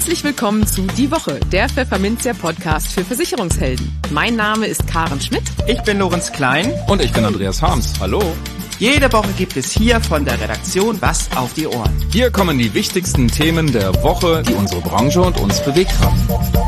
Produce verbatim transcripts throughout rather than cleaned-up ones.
Herzlich willkommen zu Die Woche, der Pfefferminzia Podcast für Versicherungshelden. Mein Name ist Karen Schmidt. Ich bin Lorenz Klein. Und ich bin Andreas Harms. Hallo. Jede Woche gibt es hier von der Redaktion was auf die Ohren. Hier kommen die wichtigsten Themen der Woche, die unsere Branche und uns bewegt haben.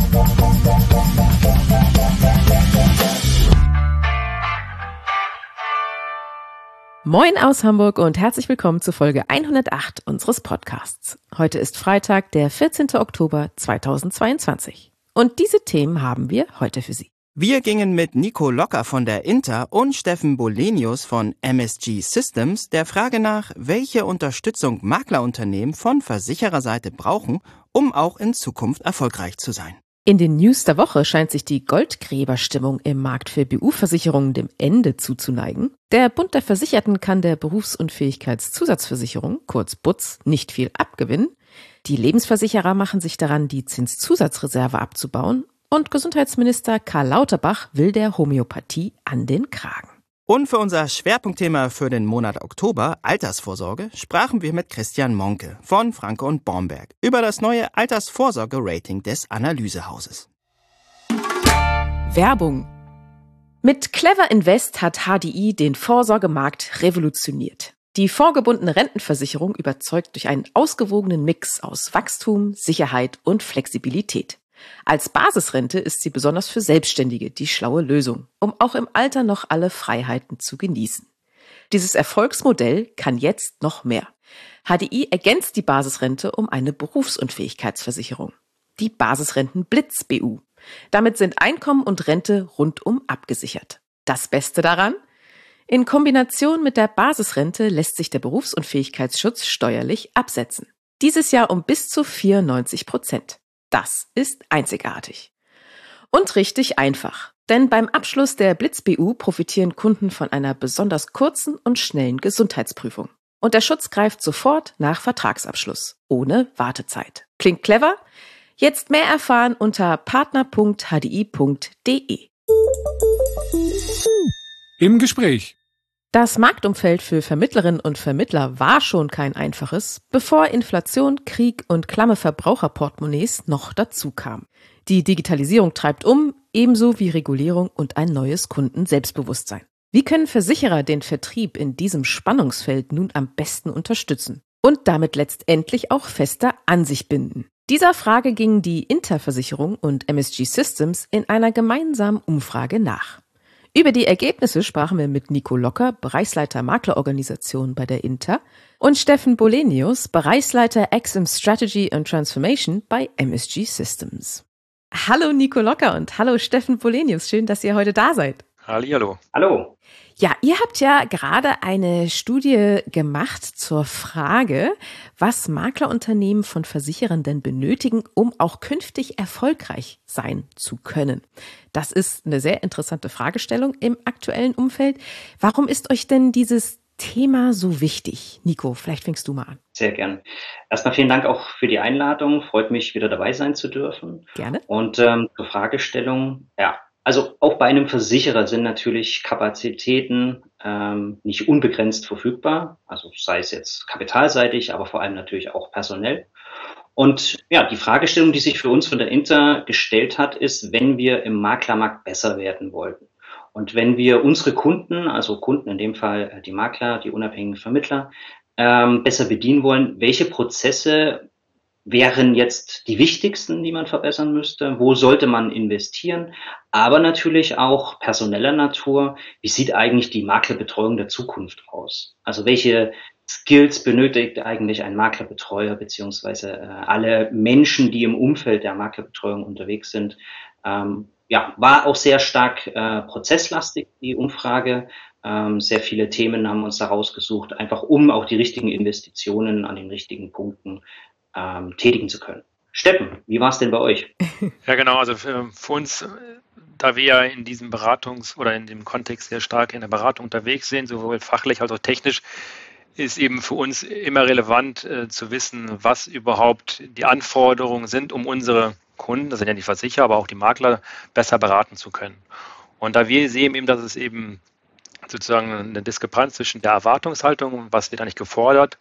Moin aus Hamburg und herzlich willkommen zu Folge hundertacht unseres Podcasts. Heute ist Freitag, der vierzehnten Oktober zweitausendzweiundzwanzig. Und diese Themen haben wir heute für Sie. Wir gingen mit Nico Locker von der Inter und Steffen Bolenius von M S G Systems der Frage nach, welche Unterstützung Maklerunternehmen von Versichererseite brauchen, um auch in Zukunft erfolgreich zu sein. In den News der Woche scheint sich die Goldgräberstimmung im Markt für B U-Versicherungen dem Ende zuzuneigen. Der Bund der Versicherten kann der Berufsunfähigkeitszusatzversicherung, kurz B U Z, nicht viel abgewinnen. Die Lebensversicherer machen sich daran, die Zinszusatzreserve abzubauen. Und Gesundheitsminister Karl Lauterbach will der Homöopathie an den Kragen. Und für unser Schwerpunktthema für den Monat Oktober, Altersvorsorge, sprachen wir mit Christian Monke von Franke und Bornberg über das neue Altersvorsorge-Rating des Analysehauses. Werbung. Mit Clever Invest hat H D I den Vorsorgemarkt revolutioniert. Die vorgebundene Rentenversicherung überzeugt durch einen ausgewogenen Mix aus Wachstum, Sicherheit und Flexibilität. Als Basisrente ist sie besonders für Selbstständige die schlaue Lösung, um auch im Alter noch alle Freiheiten zu genießen. Dieses Erfolgsmodell kann jetzt noch mehr. H D I ergänzt die Basisrente um eine Berufsunfähigkeitsversicherung. Die Basisrenten Blitz B U. Damit sind Einkommen und Rente rundum abgesichert. Das Beste daran? In Kombination mit der Basisrente lässt sich der Berufsunfähigkeitsschutz steuerlich absetzen. Dieses Jahr um bis zu vierundneunzig Prozent. Das ist einzigartig. Und richtig einfach. Denn beim Abschluss der Blitz B U profitieren Kunden von einer besonders kurzen und schnellen Gesundheitsprüfung. Und der Schutz greift sofort nach Vertragsabschluss, ohne Wartezeit. Klingt clever? Jetzt mehr erfahren unter partner punkt h d i punkt d e. Im Gespräch. Das Marktumfeld für Vermittlerinnen und Vermittler war schon kein einfaches, bevor Inflation, Krieg und klamme Verbraucherportemonnaies noch dazu kamen. Die Digitalisierung treibt um, ebenso wie Regulierung und ein neues Kundenselbstbewusstsein. Wie können Versicherer den Vertrieb in diesem Spannungsfeld nun am besten unterstützen und damit letztendlich auch fester an sich binden? Dieser Frage gingen die Inter-Versicherung und M S G Systems in einer gemeinsamen Umfrage nach. Über die Ergebnisse sprachen wir mit Nico Locker, Bereichsleiter Maklerorganisation bei der Inter, und Steffen Bolenius, Bereichsleiter Exim Strategy and Transformation bei M S G Systems. Hallo Nico Locker und hallo Steffen Bolenius, schön, dass ihr heute da seid. Hallihallo. Hallo. Ja, ihr habt ja gerade eine Studie gemacht zur Frage, was Maklerunternehmen von Versicherern denn benötigen, um auch künftig erfolgreich sein zu können. Das ist eine sehr interessante Fragestellung im aktuellen Umfeld. Warum ist euch denn dieses Thema so wichtig? Nico, vielleicht fängst du mal an. Sehr gern. Erstmal vielen Dank auch für die Einladung. Freut mich, wieder dabei sein zu dürfen. Gerne. Und ähm, zur Fragestellung, ja. Also auch bei einem Versicherer sind natürlich Kapazitäten ähm, nicht unbegrenzt verfügbar, also sei es jetzt kapitalseitig, aber vor allem natürlich auch personell. Und ja, die Fragestellung, die sich für uns von der Inter gestellt hat, ist, wenn wir im Maklermarkt besser werden wollten und wenn wir unsere Kunden, also Kunden in dem Fall die Makler, die unabhängigen Vermittler, ähm, besser bedienen wollen, welche Prozesse wären jetzt die wichtigsten, die man verbessern müsste? Wo sollte man investieren? Aber natürlich auch personeller Natur. Wie sieht eigentlich die Maklerbetreuung der Zukunft aus? Also welche Skills benötigt eigentlich ein Maklerbetreuer beziehungsweise äh, alle Menschen, die im Umfeld der Maklerbetreuung unterwegs sind? Ähm, ja, war auch sehr stark äh, prozesslastig, die Umfrage. Ähm, sehr viele Themen haben wir uns da rausgesucht, einfach um auch die richtigen Investitionen an den richtigen Punkten Ähm, tätigen zu können. Steffen, wie war es denn bei euch? Ja, genau. Also für, für uns, da wir ja in diesem Beratungs- oder in dem Kontext sehr stark in der Beratung unterwegs sind, sowohl fachlich als auch technisch, ist eben für uns immer relevant äh, zu wissen, was überhaupt die Anforderungen sind, um unsere Kunden, das sind ja die Versicherer, aber auch die Makler, besser beraten zu können. Und da wir sehen eben, dass es eben sozusagen eine Diskrepanz zwischen der Erwartungshaltung, was wird eigentlich gefordert,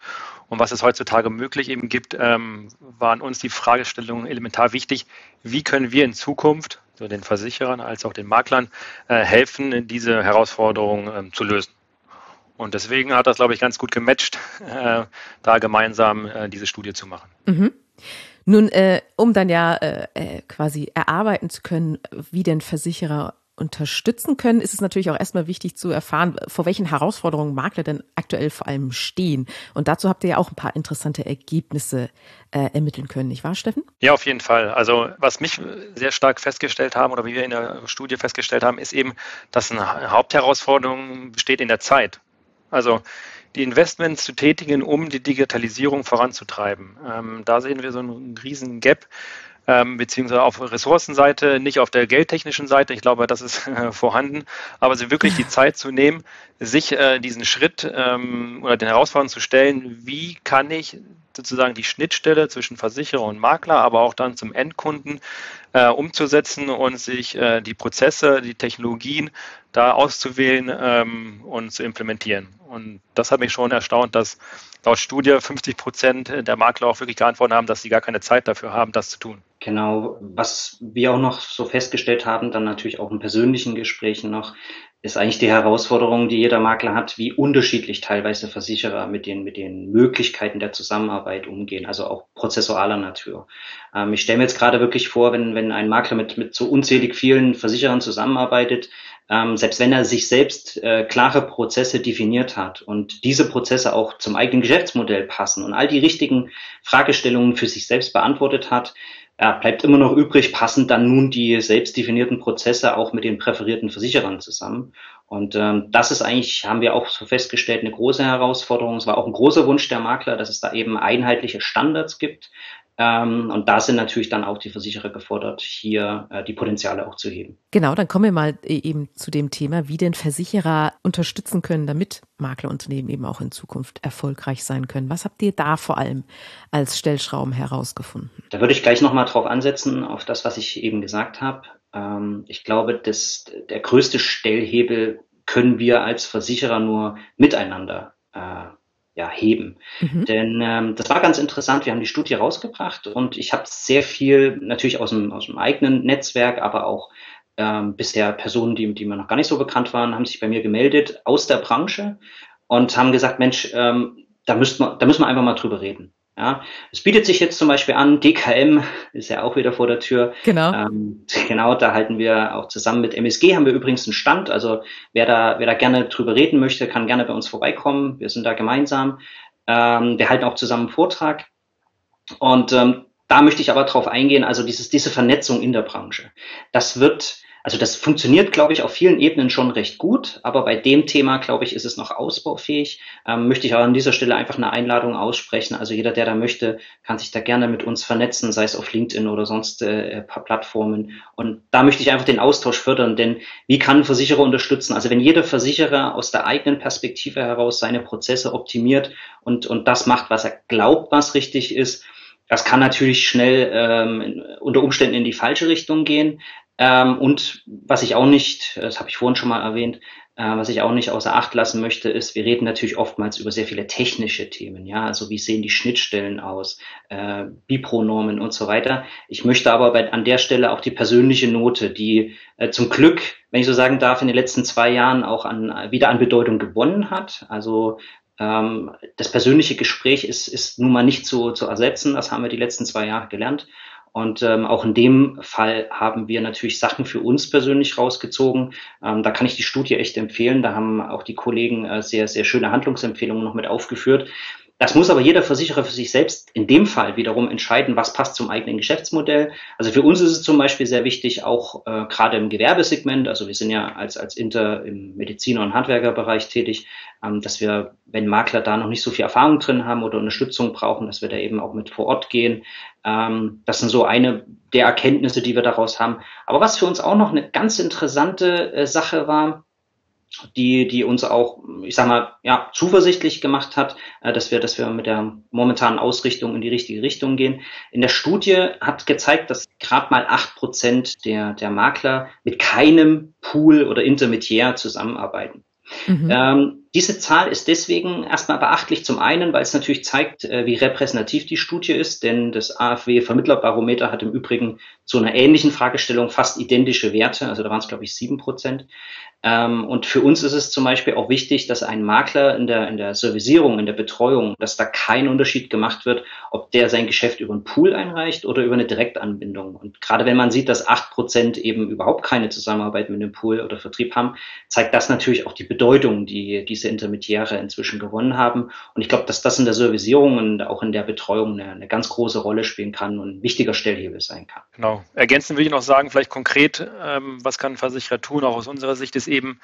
Und was es heutzutage möglich eben gibt, ähm, waren uns die Fragestellungen elementar wichtig. Wie können wir in Zukunft, so den Versicherern als auch den Maklern, äh, helfen, diese Herausforderungen ähm, zu lösen? Und deswegen hat das, glaube ich, ganz gut gematcht, äh, da gemeinsam äh, diese Studie zu machen. Mhm. Nun, äh, um dann ja äh, quasi erarbeiten zu können, wie denn Versicherer unterstützen können, ist es natürlich auch erstmal wichtig zu erfahren, vor welchen Herausforderungen Makler denn aktuell vor allem stehen. Und dazu habt ihr ja auch ein paar interessante Ergebnisse äh, ermitteln können, nicht wahr, Steffen? Ja, auf jeden Fall. Also was mich sehr stark festgestellt haben oder wie wir in der Studie festgestellt haben, ist eben, dass eine Hauptherausforderung besteht in der Zeit. Also die Investments zu tätigen, um die Digitalisierung voranzutreiben. Ähm, da sehen wir so einen riesen Gap. Ähm, beziehungsweise auf Ressourcenseite, nicht auf der geldtechnischen Seite, ich glaube, das ist äh, vorhanden, aber sie wirklich die Zeit zu nehmen, sich äh, diesen Schritt ähm, oder den Herausforderungen zu stellen, wie kann ich sozusagen die Schnittstelle zwischen Versicherer und Makler, aber auch dann zum Endkunden äh, umzusetzen und sich äh, die Prozesse, die Technologien da auszuwählen ähm, und zu implementieren. Und das hat mich schon erstaunt, dass laut Studie fünfzig Prozent der Makler auch wirklich geantwortet haben, dass sie gar keine Zeit dafür haben, das zu tun. Genau, was wir auch noch so festgestellt haben, dann natürlich auch in persönlichen Gesprächen noch, ist eigentlich die Herausforderung, die jeder Makler hat, wie unterschiedlich teilweise Versicherer mit den, mit den Möglichkeiten der Zusammenarbeit umgehen, also auch prozessualer Natur. Ähm, ich stelle mir jetzt gerade wirklich vor, wenn, wenn ein Makler mit, mit so unzählig vielen Versicherern zusammenarbeitet, ähm, selbst wenn er sich selbst äh, klare Prozesse definiert hat und diese Prozesse auch zum eigenen Geschäftsmodell passen und all die richtigen Fragestellungen für sich selbst beantwortet hat, ja, bleibt immer noch übrig, passen dann nun die selbst definierten Prozesse auch mit den präferierten Versicherern zusammen. Und ähm, das ist eigentlich, haben wir auch so festgestellt, eine große Herausforderung. Es war auch ein großer Wunsch der Makler, dass es da eben einheitliche Standards gibt. Ähm, und da sind natürlich dann auch die Versicherer gefordert, hier äh, die Potenziale auch zu heben. Genau, dann kommen wir mal eben zu dem Thema, wie denn Versicherer unterstützen können, damit Maklerunternehmen eben auch in Zukunft erfolgreich sein können. Was habt ihr da vor allem als Stellschrauben herausgefunden? Da würde ich gleich nochmal drauf ansetzen, auf das, was ich eben gesagt habe. Ähm, ich glaube, dass der größte Stellhebel können wir als Versicherer nur miteinander äh, ja, heben. Mhm. Denn ähm, das war ganz interessant. Wir haben die Studie rausgebracht und ich habe sehr viel natürlich aus dem, aus dem eigenen Netzwerk, aber auch ähm, bisher Personen, die, die mir noch gar nicht so bekannt waren, haben sich bei mir gemeldet aus der Branche und haben gesagt, Mensch, ähm, da, müsst man, da müssen wir einfach mal drüber reden. Ja, es bietet sich jetzt zum Beispiel an, D K M ist ja auch wieder vor der Tür. Genau. Ähm, genau, da halten wir auch zusammen mit M S G, haben wir übrigens einen Stand. Also wer da, wer da gerne drüber reden möchte, kann gerne bei uns vorbeikommen. Wir sind da gemeinsam. Ähm, wir halten auch zusammen einen Vortrag. Und ähm, da möchte ich aber drauf eingehen, also dieses, diese Vernetzung in der Branche. Das wird, also das funktioniert, glaube ich, auf vielen Ebenen schon recht gut, aber bei dem Thema, glaube ich, ist es noch ausbaufähig. Ähm, möchte ich auch an dieser Stelle einfach eine Einladung aussprechen. Also jeder, der da möchte, kann sich da gerne mit uns vernetzen, sei es auf LinkedIn oder sonst äh, paar Plattformen. Und da möchte ich einfach den Austausch fördern, denn wie kann ein Versicherer unterstützen? Also wenn jeder Versicherer aus der eigenen Perspektive heraus seine Prozesse optimiert und, und das macht, was er glaubt, was richtig ist, das kann natürlich schnell ähm, unter Umständen in die falsche Richtung gehen. Ähm, und was ich auch nicht, das habe ich vorhin schon mal erwähnt, äh, was ich auch nicht außer Acht lassen möchte, ist, wir reden natürlich oftmals über sehr viele technische Themen, ja, also wie sehen die Schnittstellen aus, äh, Bipro-Normen und so weiter. Ich möchte aber bei, an der Stelle auch die persönliche Note, die äh, zum Glück, wenn ich so sagen darf, in den letzten zwei Jahren auch an, wieder an Bedeutung gewonnen hat. Also ähm, das persönliche Gespräch ist, ist nun mal nicht zu, zu ersetzen, das haben wir die letzten zwei Jahre gelernt. Und ähm, auch in dem Fall haben wir natürlich Sachen für uns persönlich rausgezogen. Ähm, da kann ich die Studie echt empfehlen. Da haben auch die Kollegen äh, sehr, sehr schöne Handlungsempfehlungen noch mit aufgeführt. Das muss aber jeder Versicherer für sich selbst in dem Fall wiederum entscheiden, was passt zum eigenen Geschäftsmodell. Also für uns ist es zum Beispiel sehr wichtig, auch äh, gerade im Gewerbesegment, also wir sind ja als, als Inter im Mediziner- und Handwerkerbereich tätig, ähm, dass wir, wenn Makler da noch nicht so viel Erfahrung drin haben oder Unterstützung brauchen, dass wir da eben auch mit vor Ort gehen. Ähm, das sind so eine der Erkenntnisse, die wir daraus haben. Aber was für uns auch noch eine ganz interessante äh, Sache war, die, die uns auch, ich sag mal, ja, zuversichtlich gemacht hat, äh, dass wir, dass wir mit der momentanen Ausrichtung in die richtige Richtung gehen. In der Studie hat gezeigt, dass gerade mal acht Prozent der, der Makler mit keinem Pool oder Intermediär zusammenarbeiten. Mhm. Ähm, diese Zahl ist deswegen erstmal beachtlich. Zum einen, weil es natürlich zeigt, wie repräsentativ die Studie ist, denn das A F W-Vermittlerbarometer hat im Übrigen zu einer ähnlichen Fragestellung fast identische Werte, also da waren es, glaube ich, sieben Prozent. Und für uns ist es zum Beispiel auch wichtig, dass ein Makler in der, in der Servicierung, in der Betreuung, dass da kein Unterschied gemacht wird, ob der sein Geschäft über einen Pool einreicht oder über eine Direktanbindung. Und gerade wenn man sieht, dass acht Prozent eben überhaupt keine Zusammenarbeit mit einem Pool oder Vertrieb haben, zeigt das natürlich auch die Bedeutung, die diese Intermediäre inzwischen gewonnen haben. Und ich glaube, dass das in der Servicierung und auch in der Betreuung eine, eine ganz große Rolle spielen kann und ein wichtiger Stellhebel sein kann. Genau. Ergänzend will ich noch sagen, vielleicht konkret, ähm, was kann ein Versicherer tun, auch aus unserer Sicht, ist eben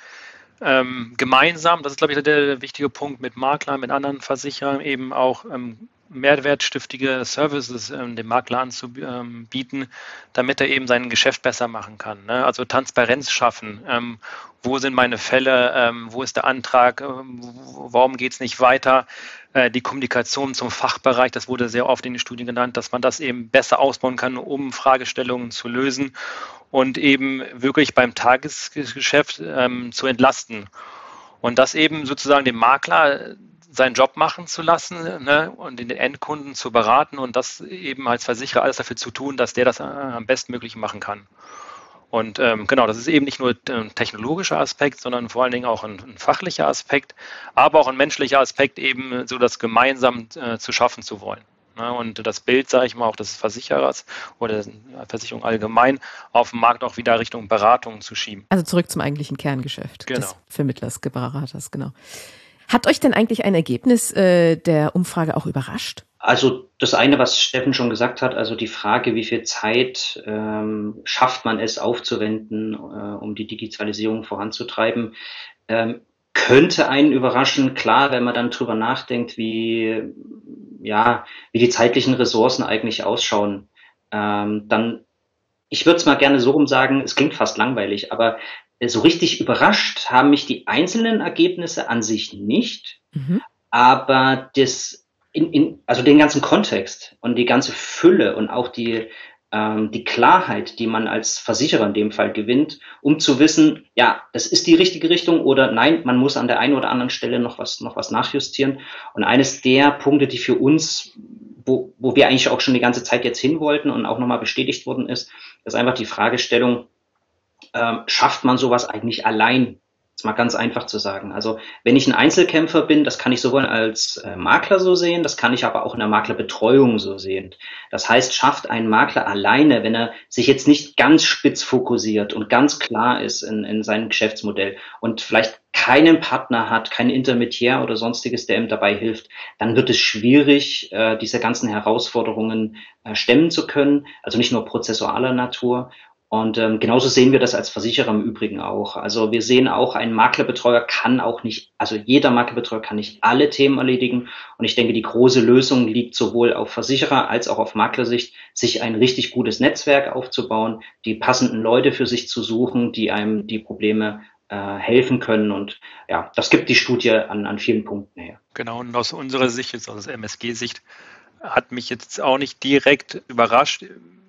ähm, gemeinsam, das ist, glaube ich, der wichtige Punkt, mit Maklern, mit anderen Versicherern eben auch ähm, mehrwertstiftige Services ähm, dem Makler anzubieten, damit er eben sein Geschäft besser machen kann. Ne? Also Transparenz schaffen. Ähm, wo sind meine Fälle? Ähm, wo ist der Antrag? Ähm, warum geht es nicht weiter? Äh, die Kommunikation zum Fachbereich, das wurde sehr oft in den Studien genannt, dass man das eben besser ausbauen kann, um Fragestellungen zu lösen und eben wirklich beim Tagesgeschäft ähm, zu entlasten. Und das eben sozusagen dem Makler seinen Job machen zu lassen, ne, und den Endkunden zu beraten und das eben als Versicherer alles dafür zu tun, dass der das am bestmöglich machen kann. Und ähm, genau, das ist eben nicht nur ein technologischer Aspekt, sondern vor allen Dingen auch ein, ein fachlicher Aspekt, aber auch ein menschlicher Aspekt, eben so das gemeinsam äh, zu schaffen zu wollen. Ne, und das Bild, sage ich mal, auch des Versicherers oder der Versicherung allgemein auf dem Markt auch wieder Richtung Beratung zu schieben. Also zurück zum eigentlichen Kerngeschäft genau. des Vermittlers, Beraters, genau. Hat euch denn eigentlich ein Ergebnis äh, der Umfrage auch überrascht? Also das eine, was Steffen schon gesagt hat, also die Frage, wie viel Zeit ähm, schafft man es aufzuwenden, äh, um die Digitalisierung voranzutreiben, ähm, könnte einen überraschen. Klar, wenn man dann drüber nachdenkt, wie, ja, wie die zeitlichen Ressourcen eigentlich ausschauen, ähm, dann, ich würde es mal gerne so rum sagen, es klingt fast langweilig, aber so richtig überrascht haben mich die einzelnen Ergebnisse an sich nicht, mhm. aber das in, in, also den ganzen Kontext und die ganze Fülle und auch die, ähm, die Klarheit, die man als Versicherer in dem Fall gewinnt, um zu wissen, ja, das ist die richtige Richtung oder nein, man muss an der einen oder anderen Stelle noch was, noch was nachjustieren. Und eines der Punkte, die für uns, wo, wo wir eigentlich auch schon die ganze Zeit jetzt hin wollten und auch nochmal bestätigt worden ist, ist einfach die Fragestellung, Ähm, schafft man sowas eigentlich allein? Jetzt mal ganz einfach zu sagen. Also wenn ich ein Einzelkämpfer bin, das kann ich sowohl als äh, Makler so sehen, das kann ich aber auch in der Maklerbetreuung so sehen. Das heißt, schafft ein Makler alleine, wenn er sich jetzt nicht ganz spitz fokussiert und ganz klar ist in, in seinem Geschäftsmodell und vielleicht keinen Partner hat, keinen Intermediär oder sonstiges, der ihm dabei hilft, dann wird es schwierig, äh, diese ganzen Herausforderungen äh, stemmen zu können. Also nicht nur prozessualer Natur. Und ähm, genauso sehen wir das als Versicherer im Übrigen auch. Also wir sehen auch, ein Maklerbetreuer kann auch nicht, also jeder Maklerbetreuer kann nicht alle Themen erledigen. Und ich denke, die große Lösung liegt sowohl auf Versicherer als auch auf Maklersicht, sich ein richtig gutes Netzwerk aufzubauen, die passenden Leute für sich zu suchen, die einem die Probleme äh, helfen können. Und ja, das gibt die Studie an, an vielen Punkten her. Genau, und aus unserer Sicht, jetzt aus M S G-Sicht, hat mich jetzt auch nicht direkt überrascht,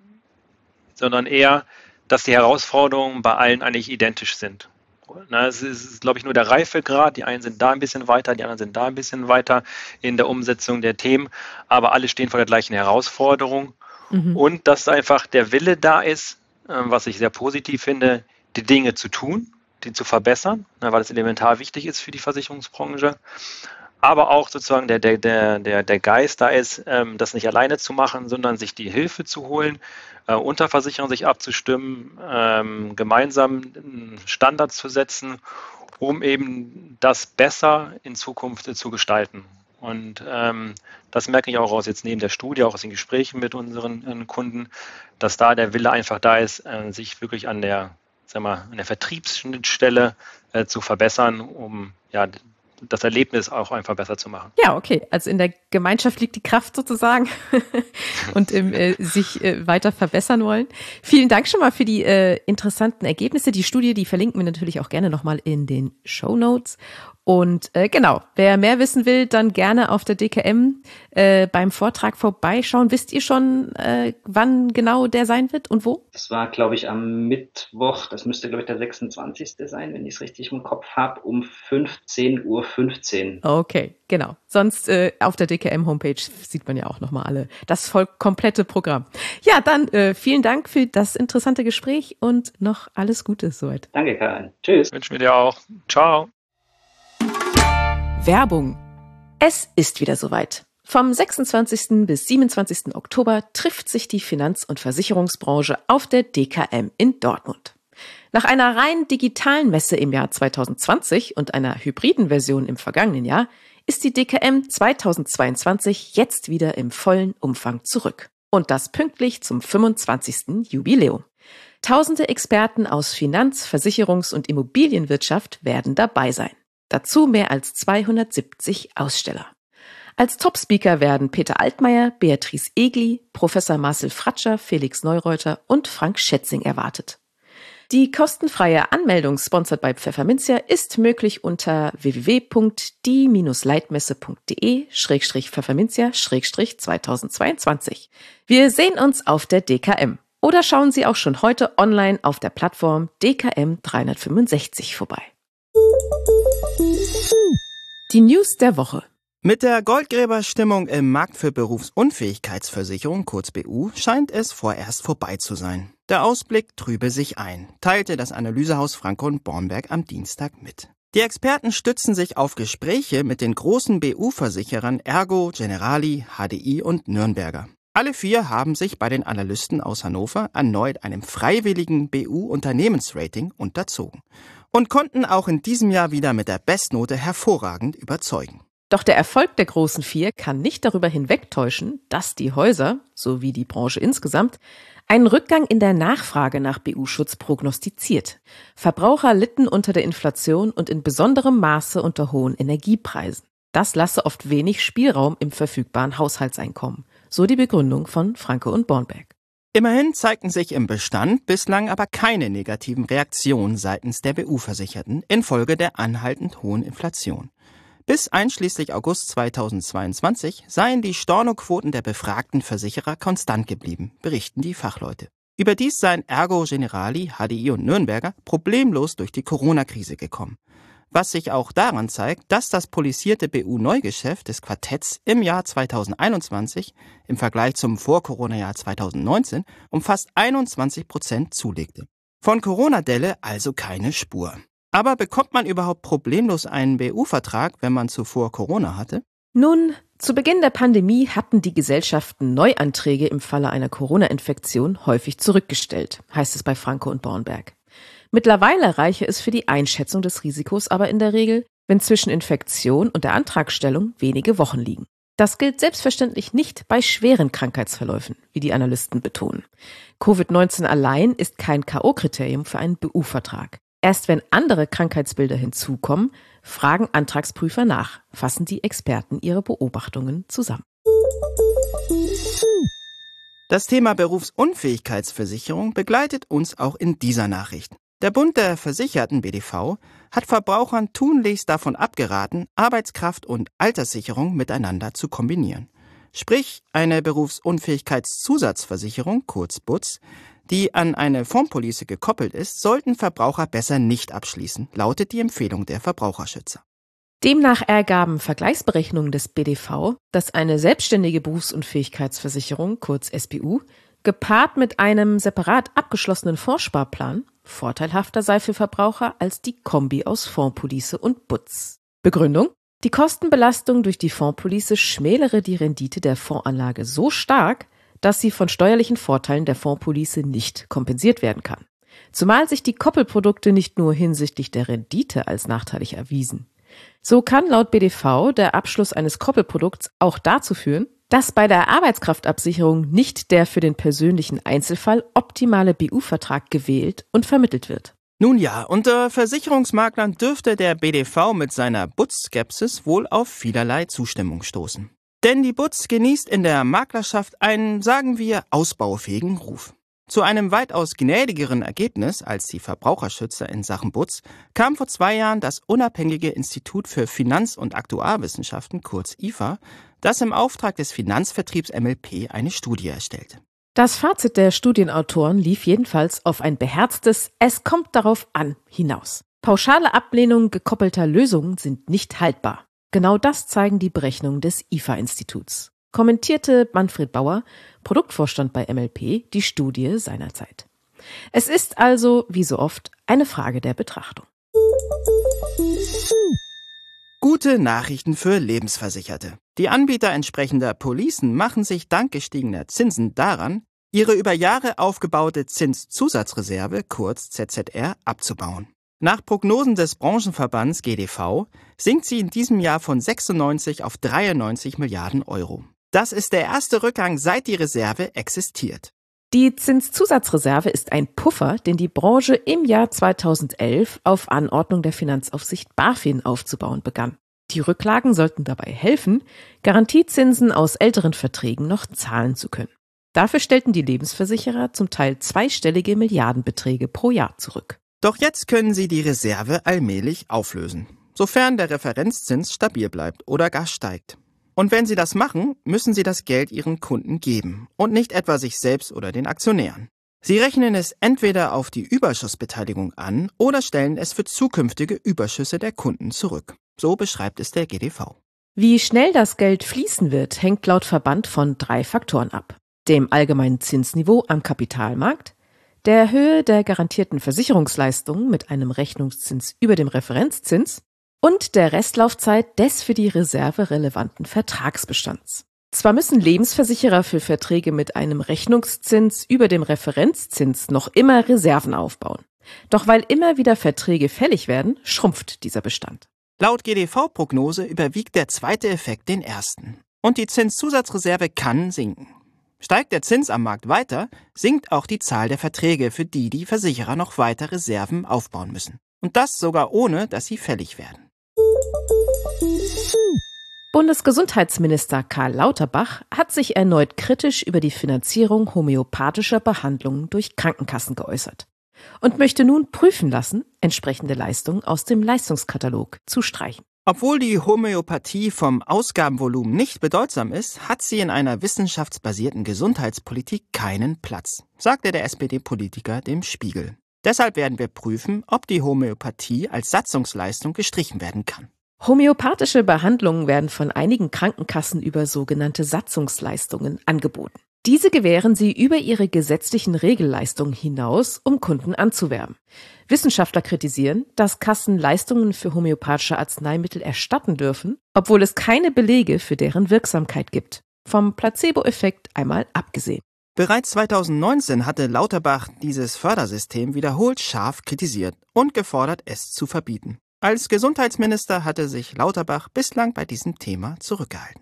sondern eher, dass die Herausforderungen bei allen eigentlich identisch sind. Na, es ist, glaube ich, nur der Reifegrad. Die einen sind da ein bisschen weiter, die anderen sind da ein bisschen weiter in der Umsetzung der Themen, aber alle stehen vor der gleichen Herausforderung. Mhm. Und dass einfach der Wille da ist, was ich sehr positiv finde, die Dinge zu tun, die zu verbessern, weil es elementar wichtig ist für die Versicherungsbranche. Aber auch sozusagen der, der, der, der, der Geist da ist, ähm, das nicht alleine zu machen, sondern sich die Hilfe zu holen, äh, unter Versicherern sich abzustimmen, ähm, gemeinsam Standards zu setzen, um eben das besser in Zukunft äh, zu gestalten. Und ähm, das merke ich auch aus jetzt neben der Studie, auch aus den Gesprächen mit unseren äh, Kunden, dass da der Wille einfach da ist, äh, sich wirklich an der, sag mal, an der Vertriebsschnittstelle äh, zu verbessern, um ja das Erlebnis auch einfach besser zu machen. Ja, okay. Also in der Gemeinschaft liegt die Kraft sozusagen und im äh, sich äh, weiter verbessern wollen. Vielen Dank schon mal für die äh, interessanten Ergebnisse. Die Studie, die verlinken wir natürlich auch gerne nochmal in den Shownotes. Und äh, genau, wer mehr wissen will, dann gerne auf der D K M äh, beim Vortrag vorbeischauen. Wisst ihr schon, äh, wann genau der sein wird und wo? Das war, glaube ich, am Mittwoch, das müsste, glaube ich, der sechsundzwanzigste sein, wenn ich es richtig im Kopf habe, um fünfzehn Uhr fünfzehn. Okay, genau. Sonst äh, auf der D K M-Homepage sieht man ja auch nochmal alle, das voll komplette Programm. Ja, dann äh, vielen Dank für das interessante Gespräch und noch alles Gute soweit. Danke, Karin. Tschüss. Wünschen wir dir auch. Ciao. Werbung. Es ist wieder soweit. Vom sechsundzwanzigsten bis siebenundzwanzigsten Oktober trifft sich die Finanz- und Versicherungsbranche auf der D K M in Dortmund. Nach einer rein digitalen Messe im Jahr zweitausendzwanzig und einer hybriden Version im vergangenen Jahr ist die D K M zweitausendzweiundzwanzig jetzt wieder im vollen Umfang zurück. Und das pünktlich zum fünfundzwanzigsten Jubiläum. Tausende Experten aus Finanz-, Versicherungs- und Immobilienwirtschaft werden dabei sein. Dazu mehr als zweihundertsiebzig Aussteller. Als Top-Speaker werden Peter Altmaier, Beatrice Egli, Professor Marcel Fratscher, Felix Neureuter und Frank Schätzing erwartet. Die kostenfreie Anmeldung, sponsored bei Pfefferminzia, ist möglich unter w w w punkt die Bindestrich leitmesse punkt de Schrägstrich Pfefferminzia Schrägstrich zweitausendzweiundzwanzig. Wir sehen uns auf der D K M. Oder schauen Sie auch schon heute online auf der Plattform D K M dreihundertfünfundsechzig vorbei. Die News der Woche. Mit der Goldgräberstimmung im Markt für Berufsunfähigkeitsversicherung, kurz B U, scheint es vorerst vorbei zu sein. Der Ausblick trübe sich ein, teilte das Analysehaus Franke und Bornberg am Dienstag mit. Die Experten stützen sich auf Gespräche mit den großen B U-Versicherern Ergo, Generali, H D I und Nürnberger. Alle vier haben sich bei den Analysten aus Hannover erneut einem freiwilligen B U-Unternehmensrating unterzogen und konnten auch in diesem Jahr wieder mit der Bestnote hervorragend überzeugen. Doch der Erfolg der großen Vier kann nicht darüber hinwegtäuschen, dass die Häuser, sowie die Branche insgesamt, einen Rückgang in der Nachfrage nach B U-Schutz prognostiziert. Verbraucher litten unter der Inflation und in besonderem Maße unter hohen Energiepreisen. Das lasse oft wenig Spielraum im verfügbaren Haushaltseinkommen. So die Begründung von Franke und Bornberg. Immerhin zeigten sich im Bestand bislang aber keine negativen Reaktionen seitens der B U-Versicherten infolge der anhaltend hohen Inflation. Bis einschließlich August zweitausendzweiundzwanzig seien die Stornoquoten der befragten Versicherer konstant geblieben, berichten die Fachleute. Überdies seien Ergo, Generali, H D I und Nürnberger problemlos durch die Corona-Krise gekommen. Was sich auch daran zeigt, dass das polisierte B U-Neugeschäft des Quartetts im Jahr zweitausendeinundzwanzig im Vergleich zum Vor-Corona-Jahr zweitausendneunzehn um fast einundzwanzig Prozent zulegte. Von Corona-Delle also keine Spur. Aber bekommt man überhaupt problemlos einen B U-Vertrag, wenn man zuvor Corona hatte? Nun, zu Beginn der Pandemie hatten die Gesellschaften Neuanträge im Falle einer Corona-Infektion häufig zurückgestellt, heißt es bei Franke und Bornberg. Mittlerweile reiche es für die Einschätzung des Risikos aber in der Regel, wenn zwischen Infektion und der Antragstellung wenige Wochen liegen. Das gilt selbstverständlich nicht bei schweren Krankheitsverläufen, wie die Analysten betonen. Covid neunzehn allein ist kein K O-Kriterium für einen B U-Vertrag. Erst wenn andere Krankheitsbilder hinzukommen, fragen Antragsprüfer nach, fassen die Experten ihre Beobachtungen zusammen. Das Thema Berufsunfähigkeitsversicherung begleitet uns auch in dieser Nachricht. Der Bund der Versicherten B D V hat Verbrauchern tunlichst davon abgeraten, Arbeitskraft- und Alterssicherung miteinander zu kombinieren. Sprich, eine Berufsunfähigkeitszusatzversicherung, kurz B U Z, die an eine Formpolice gekoppelt ist, sollten Verbraucher besser nicht abschließen, lautet die Empfehlung der Verbraucherschützer. Demnach ergaben Vergleichsberechnungen des B D V, dass eine selbstständige Berufsunfähigkeitsversicherung, kurz S B U, gepaart mit einem separat abgeschlossenen Fondssparplan vorteilhafter sei für Verbraucher als die Kombi aus Formpolice und B U Z. Begründung? Die Kostenbelastung durch die Formpolice schmälere die Rendite der Fondsanlage so stark, dass sie von steuerlichen Vorteilen der Formpolice nicht kompensiert werden kann. Zumal sich die Koppelprodukte nicht nur hinsichtlich der Rendite als nachteilig erwiesen. So kann laut B D V der Abschluss eines Koppelprodukts auch dazu führen, dass bei der Arbeitskraftabsicherung nicht der für den persönlichen Einzelfall optimale B U-Vertrag gewählt und vermittelt wird. Nun ja, unter Versicherungsmaklern dürfte der B D V mit seiner B U Z-Skepsis wohl auf vielerlei Zustimmung stoßen. Denn die B U Z genießt in der Maklerschaft einen, sagen wir, ausbaufähigen Ruf. Zu einem weitaus gnädigeren Ergebnis als die Verbraucherschützer in Sachen B U Z kam vor zwei Jahren das unabhängige Institut für Finanz- und Aktuarwissenschaften, kurz I F A, das im Auftrag des Finanzvertriebs M L P eine Studie erstellte. Das Fazit der Studienautoren lief jedenfalls auf ein beherztes „Es kommt darauf an" hinaus. Pauschale Ablehnung gekoppelter Lösungen sind nicht haltbar. Genau das zeigen die Berechnungen des I F A-Instituts. Kommentierte Manfred Bauer, Produktvorstand bei M L P, die Studie seinerzeit. Es ist also, wie so oft, eine Frage der Betrachtung. Gute Nachrichten für Lebensversicherte. Die Anbieter entsprechender Policen machen sich dank gestiegener Zinsen daran, ihre über Jahre aufgebaute Zinszusatzreserve, kurz Z Z R, abzubauen. Nach Prognosen des Branchenverbands G D V sinkt sie in diesem Jahr von sechsundneunzig auf dreiundneunzig Milliarden Euro. Das ist der erste Rückgang, seit die Reserve existiert. Die Zinszusatzreserve ist ein Puffer, den die Branche im Jahr zweitausendelf auf Anordnung der Finanzaufsicht BaFin aufzubauen begann. Die Rücklagen sollten dabei helfen, Garantiezinsen aus älteren Verträgen noch zahlen zu können. Dafür stellten die Lebensversicherer zum Teil zweistellige Milliardenbeträge pro Jahr zurück. Doch jetzt können sie die Reserve allmählich auflösen, sofern der Referenzzins stabil bleibt oder gar steigt. Und wenn sie das machen, müssen sie das Geld ihren Kunden geben und nicht etwa sich selbst oder den Aktionären. Sie rechnen es entweder auf die Überschussbeteiligung an oder stellen es für zukünftige Überschüsse der Kunden zurück. So beschreibt es der G D V. Wie schnell das Geld fließen wird, hängt laut Verband von drei Faktoren ab: dem allgemeinen Zinsniveau am Kapitalmarkt, der Höhe der garantierten Versicherungsleistungen mit einem Rechnungszins über dem Referenzzins und der Restlaufzeit des für die Reserve relevanten Vertragsbestands. Zwar müssen Lebensversicherer für Verträge mit einem Rechnungszins über dem Referenzzins noch immer Reserven aufbauen. Doch weil immer wieder Verträge fällig werden, schrumpft dieser Bestand. Laut G D V-Prognose überwiegt der zweite Effekt den ersten. Und die Zinszusatzreserve kann sinken. Steigt der Zins am Markt weiter, sinkt auch die Zahl der Verträge, für die die Versicherer noch weiter Reserven aufbauen müssen. Und das sogar ohne, dass sie fällig werden. Bundesgesundheitsminister Karl Lauterbach hat sich erneut kritisch über die Finanzierung homöopathischer Behandlungen durch Krankenkassen geäußert und möchte nun prüfen lassen, entsprechende Leistungen aus dem Leistungskatalog zu streichen. Obwohl die Homöopathie vom Ausgabenvolumen nicht bedeutsam ist, hat sie in einer wissenschaftsbasierten Gesundheitspolitik keinen Platz, sagte der S P D-Politiker dem Spiegel. Deshalb werden wir prüfen, ob die Homöopathie als Satzungsleistung gestrichen werden kann. Homöopathische Behandlungen werden von einigen Krankenkassen über sogenannte Satzungsleistungen angeboten. Diese gewähren sie über ihre gesetzlichen Regelleistungen hinaus, um Kunden anzuwerben. Wissenschaftler kritisieren, dass Kassen Leistungen für homöopathische Arzneimittel erstatten dürfen, obwohl es keine Belege für deren Wirksamkeit gibt. Vom Placebo-Effekt einmal abgesehen. Bereits zweitausendneunzehn hatte Lauterbach dieses Fördersystem wiederholt scharf kritisiert und gefordert, es zu verbieten. Als Gesundheitsminister hatte sich Lauterbach bislang bei diesem Thema zurückgehalten.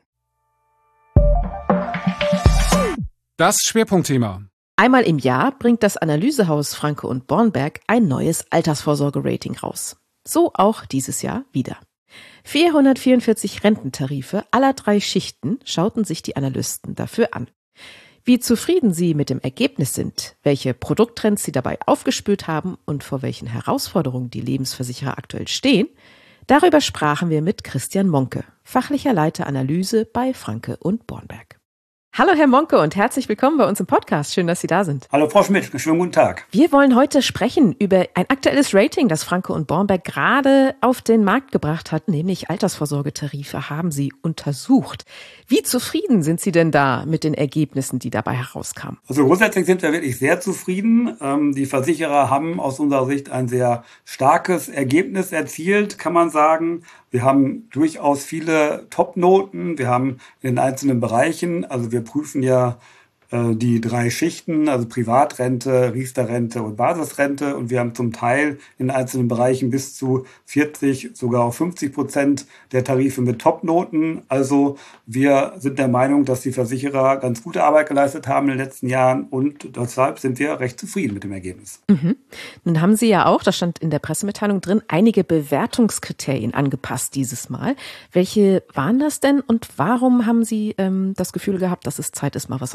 Das Schwerpunktthema. Einmal im Jahr bringt das Analysehaus Franke und Bornberg ein neues Altersvorsorge-Rating raus. So auch dieses Jahr wieder. vierhundertvierundvierzig Rententarife aller drei Schichten schauten sich die Analysten dafür an. Wie zufrieden sie mit dem Ergebnis sind, welche Produkttrends sie dabei aufgespürt haben und vor welchen Herausforderungen die Lebensversicherer aktuell stehen, darüber sprachen wir mit Christian Monke, fachlicher Leiter Analyse bei Franke und Bornberg. Hallo Herr Monke und herzlich willkommen bei uns im Podcast. Schön, dass Sie da sind. Hallo Frau Schmidt, schönen guten Tag. Wir wollen heute sprechen über ein aktuelles Rating, das Franke und Bornberg gerade auf den Markt gebracht hat, nämlich Altersvorsorgetarife haben Sie untersucht. Wie zufrieden sind Sie denn da mit den Ergebnissen, die dabei herauskamen? Also grundsätzlich sind wir wirklich sehr zufrieden. Die Versicherer haben aus unserer Sicht ein sehr starkes Ergebnis erzielt, kann man sagen. Wir haben durchaus viele Top-Noten. Wir haben in den einzelnen Bereichen, also wir prüfen ja äh, die drei Schichten, also Privatrente, Riester-Rente und Basisrente. Und wir haben zum Teil in einzelnen Bereichen bis zu vierzig, sogar auch fünfzig Prozent der Tarife mit Top-Noten. Also wir sind der Meinung, dass die Versicherer ganz gute Arbeit geleistet haben in den letzten Jahren und deshalb sind wir recht zufrieden mit dem Ergebnis. Mhm. Nun haben Sie ja auch, das stand in der Pressemitteilung drin, einige Bewertungskriterien angepasst dieses Mal. Welche waren das denn und warum haben Sie ähm, das Gefühl gehabt, dass es Zeit ist, mal was anzupassen?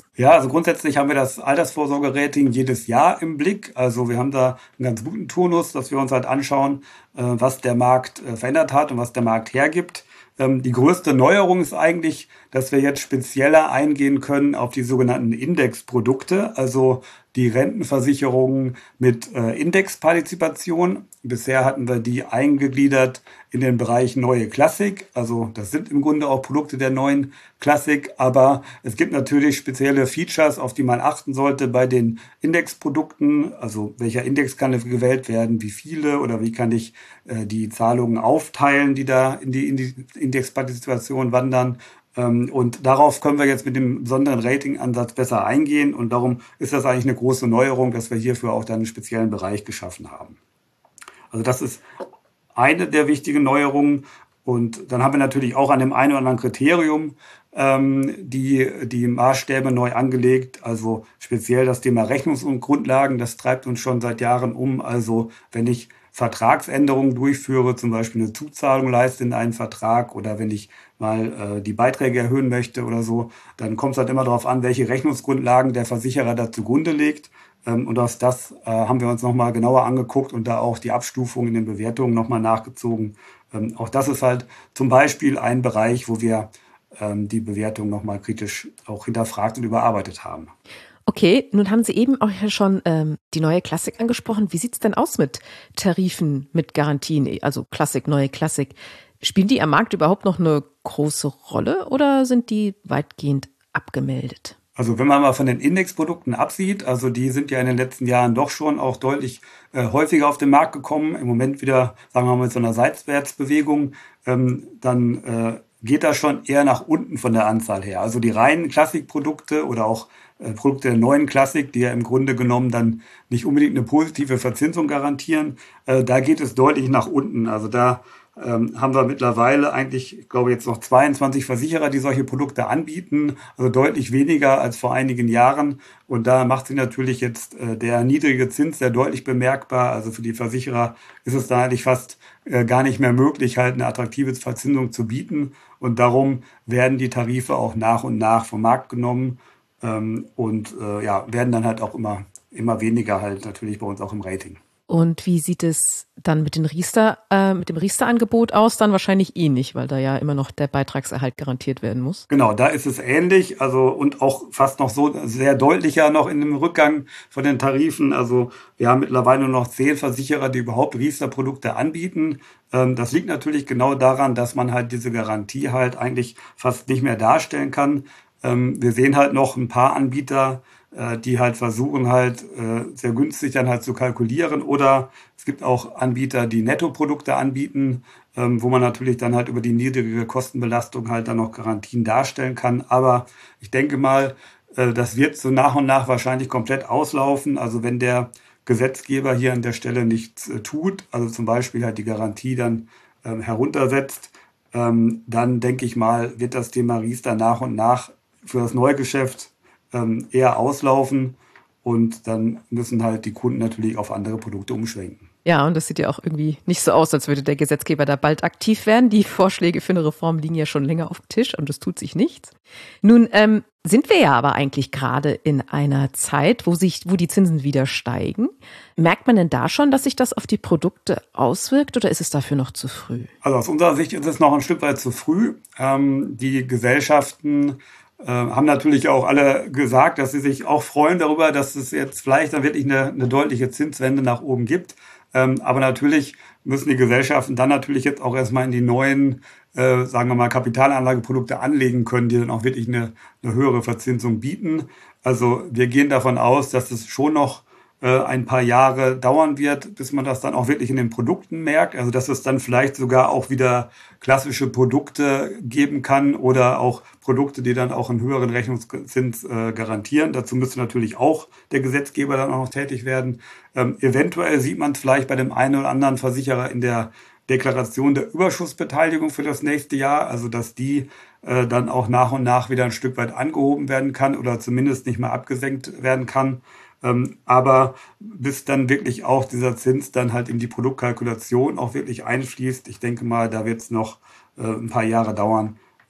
Ja, also grundsätzlich haben wir das Altersvorsorge-Rating jedes Jahr im Blick. Also wir haben da einen ganz guten Turnus, dass wir uns halt anschauen, was der Markt verändert hat und was der Markt hergibt. Die größte Neuerung ist eigentlich, dass wir jetzt spezieller eingehen können auf die sogenannten Indexprodukte, also die Rentenversicherungen mit Indexpartizipation. Bisher hatten wir die eingegliedert in den Bereich Neue Klassik. Also das sind im Grunde auch Produkte der Neuen Klassik, aber es gibt natürlich spezielle Features, auf die man achten sollte bei den Indexprodukten. Also welcher Index kann gewählt werden, wie viele oder wie kann ich äh, die Zahlungen aufteilen, die da in die, in die Indexpartizipation wandern. Ähm, und darauf können wir jetzt mit dem besonderen Ratingansatz besser eingehen. Und darum ist das eigentlich eine große Neuerung, dass wir hierfür auch dann einen speziellen Bereich geschaffen haben. Also das ist eine der wichtigen Neuerungen. Und dann haben wir natürlich auch an dem einen oder anderen Kriterium ähm, die, die Maßstäbe neu angelegt. Also speziell das Thema Rechnungsgrundlagen, das treibt uns schon seit Jahren um. Also wenn ich Vertragsänderungen durchführe, zum Beispiel eine Zuzahlung leiste in einen Vertrag oder wenn ich mal äh, die Beiträge erhöhen möchte oder so, dann kommt es halt immer darauf an, welche Rechnungsgrundlagen der Versicherer da zugrunde legt. Ähm, und aus das äh, haben wir uns nochmal genauer angeguckt und da auch die Abstufung in den Bewertungen nochmal nachgezogen. Ähm, auch das ist halt zum Beispiel ein Bereich, wo wir ähm, die Bewertung nochmal kritisch auch hinterfragt und überarbeitet haben. Okay, nun haben Sie eben auch ja schon ähm, die Neue Klassik angesprochen. Wie sieht's denn aus mit Tarifen, mit Garantien, also Klassik, Neue Klassik? Spielen die am Markt überhaupt noch eine große Rolle oder sind die weitgehend abgemeldet? Also wenn man mal von den Indexprodukten absieht, also die sind ja in den letzten Jahren doch schon auch deutlich äh, häufiger auf den Markt gekommen. Im Moment wieder, sagen wir mal, mit so einer Seitwärtsbewegung, ähm, dann äh, geht das schon eher nach unten von der Anzahl her. Also die reinen Klassikprodukte oder auch äh, Produkte der Neuen Klassik, die ja im Grunde genommen dann nicht unbedingt eine positive Verzinsung garantieren, äh, da geht es deutlich nach unten. Also da ähm, haben wir mittlerweile eigentlich, ich glaube jetzt noch zweiundzwanzig Versicherer, die solche Produkte anbieten, also deutlich weniger als vor einigen Jahren. Und da macht sich natürlich jetzt äh, der niedrige Zins sehr deutlich bemerkbar. Also für die Versicherer ist es da eigentlich fast äh, gar nicht mehr möglich, halt eine attraktive Verzinsung zu bieten. Und darum werden die Tarife auch nach und nach vom Markt genommen ähm, und äh, ja, werden dann halt auch immer, immer weniger halt natürlich bei uns auch im Rating. Und wie sieht es dann mit den Riester, äh, mit dem Riester-Angebot aus? Dann wahrscheinlich ähnlich, weil da ja immer noch der Beitragserhalt garantiert werden muss. Genau, da ist es ähnlich, also und auch fast noch so sehr deutlicher noch in dem Rückgang von den Tarifen. Also wir haben mittlerweile nur noch zehn Versicherer, die überhaupt Riester-Produkte anbieten. Ähm, das liegt natürlich genau daran, dass man halt diese Garantie halt eigentlich fast nicht mehr darstellen kann. Ähm, wir sehen halt noch ein paar Anbieter, die halt versuchen halt äh, sehr günstig dann halt zu kalkulieren, oder es gibt auch Anbieter, die Nettoprodukte anbieten, ähm, wo man natürlich dann halt über die niedrige Kostenbelastung halt dann noch Garantien darstellen kann. Aber ich denke mal, äh, das wird so nach und nach wahrscheinlich komplett auslaufen. Also wenn der Gesetzgeber hier an der Stelle nichts äh, tut, also zum Beispiel halt die Garantie dann ähm, heruntersetzt, ähm, dann denke ich mal, wird das Thema Riester nach und nach für das Neugeschäft eher auslaufen und dann müssen halt die Kunden natürlich auf andere Produkte umschwenken. Ja, und das sieht ja auch irgendwie nicht so aus, als würde der Gesetzgeber da bald aktiv werden. Die Vorschläge für eine Reform liegen ja schon länger auf dem Tisch und es tut sich nichts. Nun ähm, sind wir ja aber eigentlich gerade in einer Zeit, wo sich, wo die Zinsen wieder steigen. Merkt man denn da schon, dass sich das auf die Produkte auswirkt oder ist es dafür noch zu früh? Also aus unserer Sicht ist es noch ein Stück weit zu früh. Ähm, die Gesellschaften haben natürlich auch alle gesagt, dass sie sich auch freuen darüber, dass es jetzt vielleicht dann wirklich eine, eine deutliche Zinswende nach oben gibt. Ähm, aber natürlich müssen die Gesellschaften dann natürlich jetzt auch erstmal in die neuen, äh, sagen wir mal, Kapitalanlageprodukte anlegen können, die dann auch wirklich eine, eine höhere Verzinsung bieten. Also wir gehen davon aus, dass es schon noch äh, ein paar Jahre dauern wird, bis man das dann auch wirklich in den Produkten merkt. Also dass es dann vielleicht sogar auch wieder klassische Produkte geben kann oder auch Produkte, die dann auch einen höheren Rechnungszins äh, garantieren. Dazu müsste natürlich auch der Gesetzgeber dann auch noch tätig werden. Ähm, eventuell sieht man es vielleicht bei dem einen oder anderen Versicherer in der Deklaration der Überschussbeteiligung für das nächste Jahr, also dass die äh, dann auch nach und nach wieder ein Stück weit angehoben werden kann oder zumindest nicht mehr abgesenkt werden kann. Ähm, aber bis dann wirklich auch dieser Zins dann halt in die Produktkalkulation auch wirklich einfließt, ich denke mal, da wird es noch äh, ein paar Jahre dauern,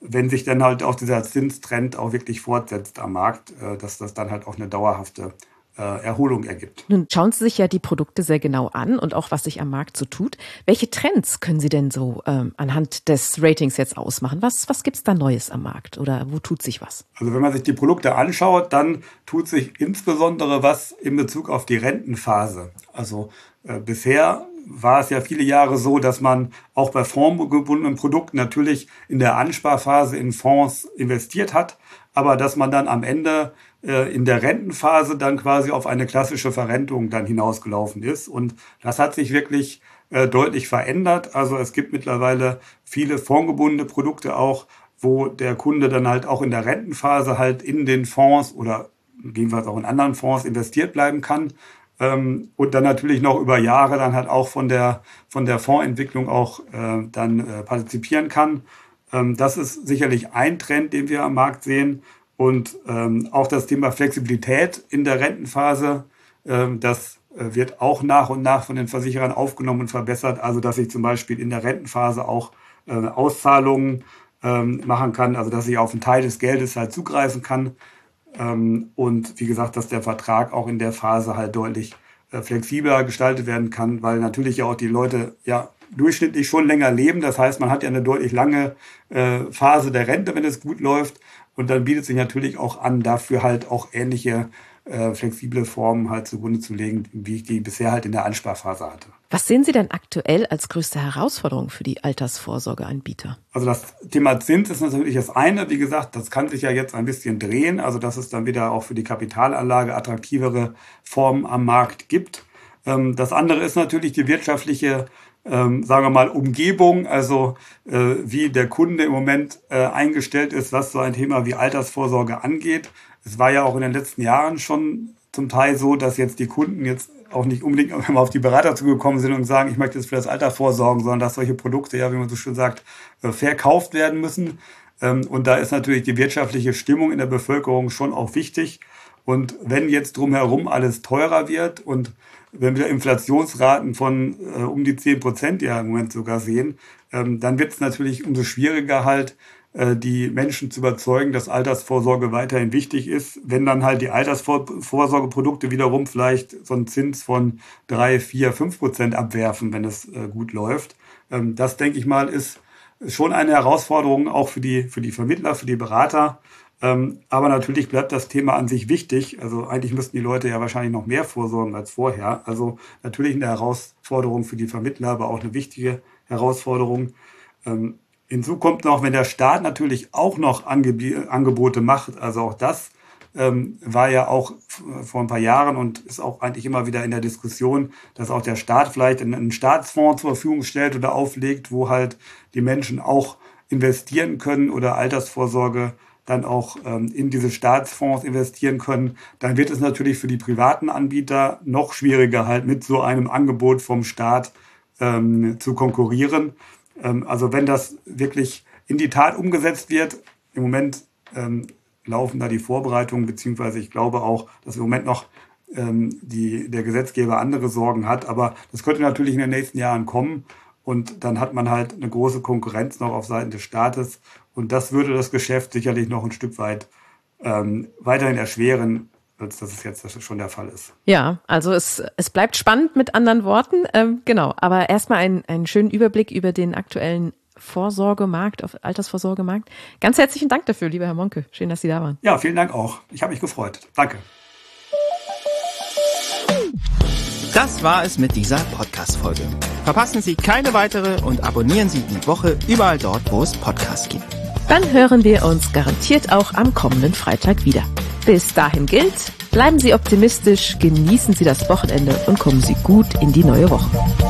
wenn sich dann halt auch dieser Zinstrend auch wirklich fortsetzt am Markt, äh, dass das dann halt auch eine dauerhafte Erholung ergibt. Nun schauen Sie sich ja die Produkte sehr genau an und auch, was sich am Markt so tut. Welche Trends können Sie denn so ähm, anhand des Ratings jetzt ausmachen? Was, was gibt es da Neues am Markt oder wo tut sich was? Also wenn man sich die Produkte anschaut, dann tut sich insbesondere was in Bezug auf die Rentenphase. Also äh, bisher war es ja viele Jahre so, dass man auch bei fondsgebundenen Produkten natürlich in der Ansparphase in Fonds investiert hat, aber dass man dann am Ende äh, in der Rentenphase dann quasi auf eine klassische Verrentung dann hinausgelaufen ist. Und das hat sich wirklich äh, deutlich verändert. Also es gibt mittlerweile viele fondgebundene Produkte auch, wo der Kunde dann halt auch in der Rentenphase halt in den Fonds oder gegebenenfalls auch in anderen Fonds investiert bleiben kann. Ähm, und dann natürlich noch über Jahre dann halt auch von der, von der Fondsentwicklung auch äh, dann äh, partizipieren kann. Ähm, das ist sicherlich ein Trend, den wir am Markt sehen. Und ähm, auch das Thema Flexibilität in der Rentenphase, ähm, das äh, wird auch nach und nach von den Versicherern aufgenommen und verbessert. Also dass ich zum Beispiel in der Rentenphase auch äh, Auszahlungen ähm, machen kann, also dass ich auf einen Teil des Geldes halt zugreifen kann. Ähm, und wie gesagt, dass der Vertrag auch in der Phase halt deutlich äh, flexibler gestaltet werden kann, weil natürlich ja auch die Leute ja durchschnittlich schon länger leben. Das heißt, man hat ja eine deutlich lange äh, Phase der Rente, wenn es gut läuft. Und dann bietet sich natürlich auch an, dafür halt auch ähnliche äh, flexible Formen halt zugrunde zu legen, wie ich die bisher halt in der Ansparphase hatte. Was sehen Sie denn aktuell als größte Herausforderung für die Altersvorsorgeanbieter? Also das Thema Zins ist natürlich das eine. Wie gesagt, das kann sich ja jetzt ein bisschen drehen. Also dass es dann wieder auch für die Kapitalanlage attraktivere Formen am Markt gibt. Ähm, das andere ist natürlich die wirtschaftliche Ähm, sagen wir mal, Umgebung, also äh, wie der Kunde im Moment äh, eingestellt ist, was so ein Thema wie Altersvorsorge angeht. Es war ja auch in den letzten Jahren schon zum Teil so, dass jetzt die Kunden jetzt auch nicht unbedingt immer auf die Berater zugekommen sind und sagen, ich möchte jetzt für das Alter vorsorgen, sondern dass solche Produkte, ja, wie man so schön sagt, äh, verkauft werden müssen. Ähm, und da ist natürlich die wirtschaftliche Stimmung in der Bevölkerung schon auch wichtig. Und wenn jetzt drumherum alles teurer wird und wenn wir Inflationsraten von äh, um die zehn Prozent ja im Moment sogar sehen, ähm, dann wird es natürlich umso schwieriger halt, äh, die Menschen zu überzeugen, dass Altersvorsorge weiterhin wichtig ist. Wenn dann halt die Altersvorsorgeprodukte wiederum vielleicht so einen Zins von drei, vier, fünf Prozent abwerfen, wenn es äh, gut läuft. Ähm, das, denke ich mal, ist schon eine Herausforderung auch für die, für die Vermittler, für die Berater. Ähm, aber natürlich bleibt das Thema an sich wichtig. Also eigentlich müssten die Leute ja wahrscheinlich noch mehr vorsorgen als vorher. Also natürlich eine Herausforderung für die Vermittler, aber auch eine wichtige Herausforderung. Ähm, hinzu kommt noch, wenn der Staat natürlich auch noch Angeb- Angebote macht. Also auch das ähm, war ja auch vor ein paar Jahren und ist auch eigentlich immer wieder in der Diskussion, dass auch der Staat vielleicht einen Staatsfonds zur Verfügung stellt oder auflegt, wo halt die Menschen auch investieren können oder Altersvorsorge dann auch ähm, in diese Staatsfonds investieren können, dann wird es natürlich für die privaten Anbieter noch schwieriger, halt mit so einem Angebot vom Staat ähm, zu konkurrieren. Ähm, also wenn das wirklich in die Tat umgesetzt wird, im Moment ähm, laufen da die Vorbereitungen, beziehungsweise ich glaube auch, dass im Moment noch ähm, die, der Gesetzgeber andere Sorgen hat, aber das könnte natürlich in den nächsten Jahren kommen. Und dann hat man halt eine große Konkurrenz noch auf Seiten des Staates. Und das würde das Geschäft sicherlich noch ein Stück weit ähm, weiterhin erschweren, als das es jetzt schon der Fall ist. Ja, also es, es bleibt spannend mit anderen Worten. Ähm, genau, aber erstmal ein, einen schönen Überblick über den aktuellen Vorsorgemarkt, auf Altersvorsorgemarkt. Ganz herzlichen Dank dafür, lieber Herr Monke. Schön, dass Sie da waren. Ja, vielen Dank auch. Ich habe mich gefreut. Danke. Das war es mit dieser Podcast-Folge. Verpassen Sie keine weitere und abonnieren Sie die Woche überall dort, wo es Podcasts gibt. Dann hören wir uns garantiert auch am kommenden Freitag wieder. Bis dahin gilt, bleiben Sie optimistisch, genießen Sie das Wochenende und kommen Sie gut in die neue Woche.